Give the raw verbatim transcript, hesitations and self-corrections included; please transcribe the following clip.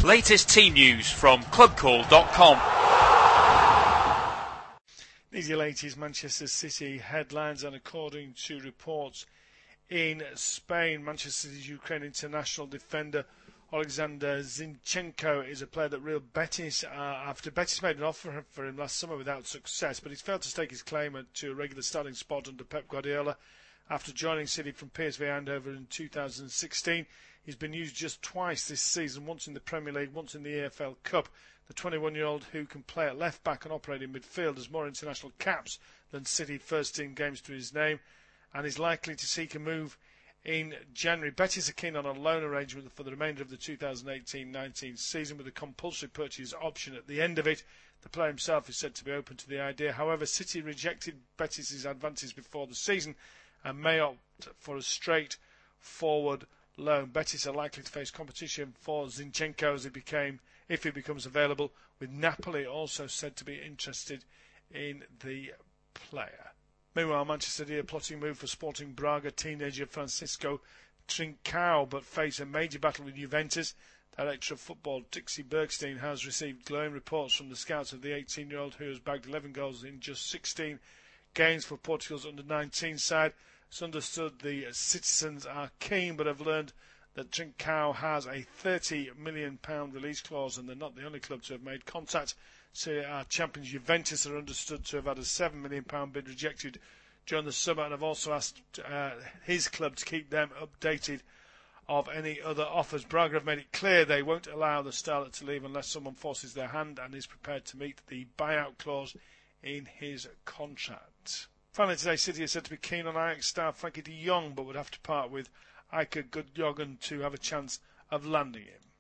Latest team news from club call dot com. These are the latest Manchester City headlines, and according to reports in Spain, Manchester City's Ukraine international defender Alexander Zinchenko is a player that Real Betis, uh, after Betis made an offer for him last summer without success, but he's failed to stake his claim to a regular starting spot under Pep Guardiola. After joining City from P S V Eindhoven in two thousand sixteen, he's been used just twice this season, once in the Premier League, once in the E F L Cup. The twenty-one-year-old, who can play at left-back and operate in midfield, has more international caps than City first-team games to his name, and is likely to seek a move in January. Betis are keen on a loan arrangement for the remainder of the two thousand eighteen nineteen season, with a compulsory purchase option at the end of it. The player himself is said to be open to the idea. However, City rejected Betis' advances before the season and may opt for a straight-forward loan. Betis are likely to face competition for Zinchenko as he became, if he becomes available, with Napoli also said to be interested in the player. Meanwhile, Manchester City are plotting a move for Sporting Braga teenager Francisco Trincao, but face a major battle with Juventus. Director of Football Dixie Bergstein has received glowing reports from the scouts of the eighteen-year-old, who has bagged eleven goals in just sixteen games for Portugal's under nineteen side. It's understood the citizens are keen, but have learned that Trincao has a thirty million pounds release clause, and they're not the only club to have made contact. Serie A champions Juventus are understood to have had a seven million pounds bid rejected during the summer, and have also asked uh, his club to keep them updated of any other offers. Braga have made it clear they won't allow the starlet to leave unless someone forces their hand and is prepared to meet the buyout clause in his contract. Finally today, City are said to be keen on Ajax star Frankie de Jong, but would have to part with Ilkay Gundogan to have a chance of landing him.